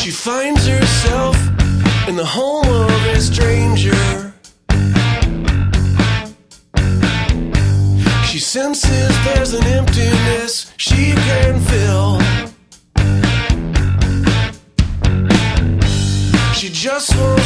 She finds herself in the home of a stranger. She senses there's an emptiness she can fill. She just wants